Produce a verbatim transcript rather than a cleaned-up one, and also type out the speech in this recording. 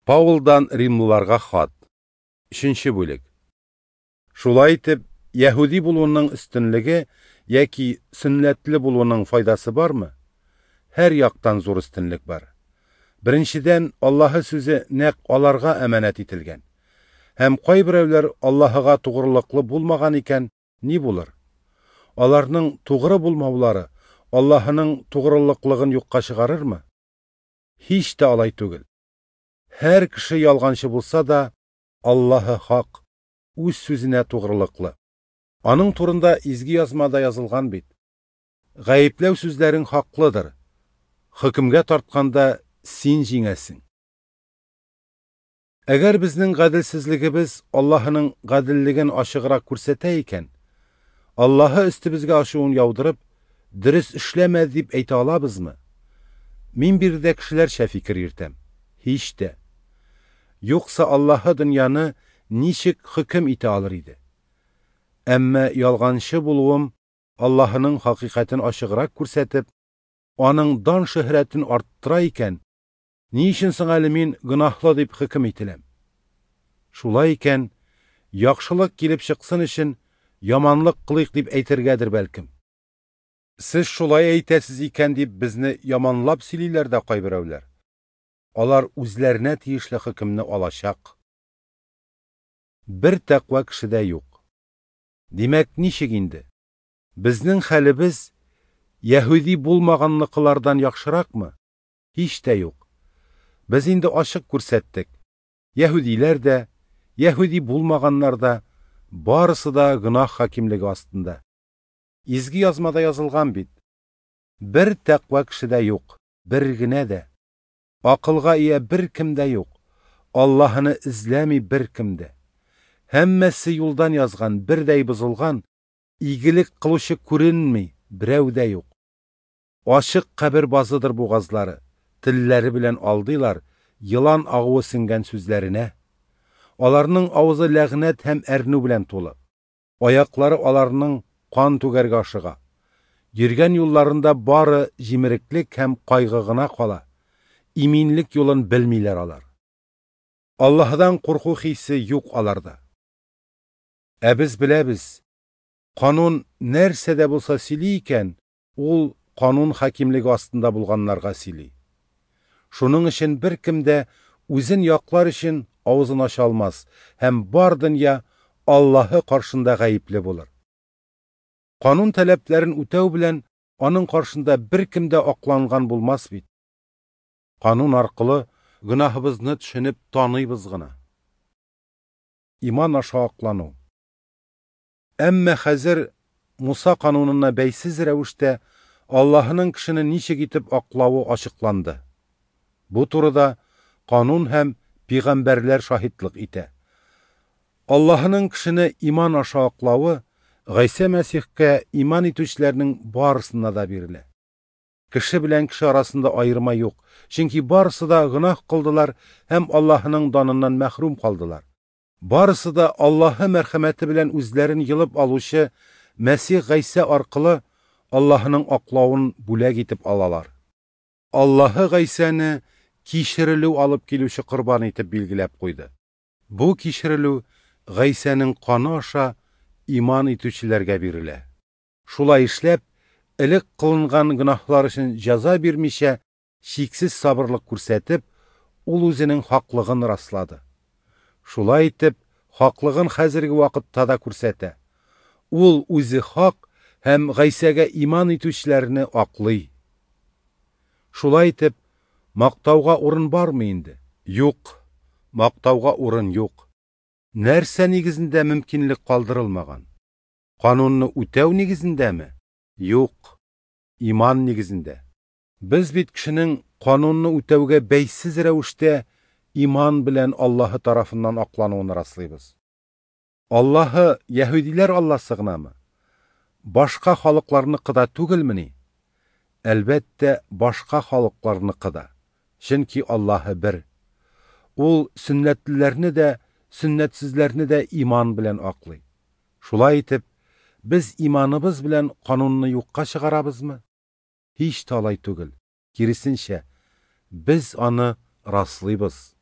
Паулдан Римлыларга хат. Үшенче бүлек. Шулай итеп, Яһуди булуның өстенлеге яки сөннәтле булуның файдасы бармы? Һәр яктан зур өстенлек бар. Беренчедән, Аллаһы сүзе нәкъ аларга әманәт ителгән. Һәм кайберәүләр Аллаһыга тугрылыклы булмаган икән, ни булыр? Аларның тугры булмаулары Аллаһының тугрылыклыгын юкка чыгарырмы? Һич тә алай түгел. Һәр кеше ялганчы булса да, Аллаһы хак, үз сүзенә тугрылыклы. Аның турында изге язмада язылган бит. Гаепләү сүзләрең хаклыдыр. Хөкемгә тартканда син җиңәсең. Әгәр безнең гаделсезлегебез Аллаһының гаделлеген ачыграк күрсәтә икән, Аллаһы өстебезгә ачуын яудырып, дөрес эшләмә дип әйтә алабызмы? Мин бирдә кешеләрчә фикер йөртәм. Һич тә. Юкса Аллаһы дөньяны ничек хөкем итә алыр иде? Әмма ялганчы булуым Аллаһының хакыйкатен ачыграк күрсәтеп, аның дан шөһрәтен арттыра икән, ни өчен соң әле мин гөнаһлы дип хөкем ителәм? Шулай икән, яхшылык килеп чыксын өчен яманлык кылыйк дип әйтергәдер бәлкем. Сез шулай әйтәсез икән дип безне яманлап сөйлиләр дә кайберәүләр. Алар үзләренә тиешле хөкемне алачак. Бер тәкъва кешедә юк. Димәк, ничек инде? Безнең хәлебез Яһуди булмаганныкылардан яхшыракмы? Һич тә юк. Без инде ачык күрсәттек. Яһудиләр дә, Яһуди булмаганнар да, барысы да гынах хакимлеге астында. Изге язмада язылган бит. Бер тәкъва кешедә юк, бер генә дә. Акылга ия бер кем дә юк. Аллаһыны эзләми бер кем дә. Һәммәсе юлдан язган, бердәй бозылган, игелек кылучы күренми, берәү дә юк. Ачык кабер базыдыр бугазлары, телләре белән алдыйлар, йылан агуы сиңгән сүзләренә. Аларның авызы ләгънәт һәм әрнү белән тулы. Аяклары аларның кан түгәргә ашыга. Йөргән юлларында бары җимереклек һәм кайгы гына кала. Иминлек юлын белмиләр алар. Аллаһдан курку хисе юк аларда. Ә без беләбез, канун нәрсәдә булса сөйли икән, ул канун хакимлеге астында булганнарга сөйли. Шуның өчен бер кем дә үзен яклар өчен авызын ача алмас һәм бар дөнья Аллаһы каршында гаепле булыр. Канун таләпләрен үтәү белән аның каршында бер кем дә акланган булмас бит. Канун аркылы гөнаһыбызны төшенеп таныйбыз гына. Иман аша аклану. Әмма хәзер Муса канунына бәйсез рәвештә Аллаһының кешене ничек итеп аклавы ачыкланды. Бу турыда канун һәм пигамбәрләр шаһитлык итә. Аллаһының кешене иман аша аклавы Гыйса Мәсихкә иман итүчеләрнең барысына да бирелә. Кеше белән кеше арасында аерма юк, чөнки барысы да гынах кылдылар һәм Аллаһының даныннан мәхрүм калдылар. Барысы да Аллаһы мәрхәмәте белән үзләрен йылып алучы Мәсих Гыйса аркылы Аллаһының аклавын бүләк итеп алалар. Аллаһы Гыйсаны кичерелү алып килүче корбан итеп билгеләп куйды. Бу кичерелү Гыйсаның каны аша иман итүчеләргә бирелә. Шулай эшләп, элек кылынган гөнаһлар өчен җәза бирмичә, чиксез сабырлык күрсәтеп, ул үзенең хаклыгын раслады. Шулай итеп, хаклыгын хәзерге вакытта да күрсәтә. Ул үзе хак һәм Гыйсага иман итүчеләрне аклый. Шулай итеп, мактауга урын бармы инде? Юк, мактауга урын юк. Нәрсә нигезендә мөмкинлек калдырылмаган? Канунны үтәү нигезендәме? Юк, иман нигезендә. Без бит кешенең канунны үтәүгә бәйсез рәвештә иман белән Аллаһы тарафыннан аклануын раслыйбыз. Аллаһы Яһудиләр Аллаһы гынамы? Башка халыкларныкы да түгелмени? Әлбәттә, башка халыкларныкы да. Чөнки Аллаһы бер. Ул сөннәтлеләрне дә, сөннәтсезләрне дә иман белән аклый. Шулай итеп, без иманыбыз белән канунны юкка чыгарабызмы? Һич тә алай түгел. Киресенчә, без аны раслыйбыз.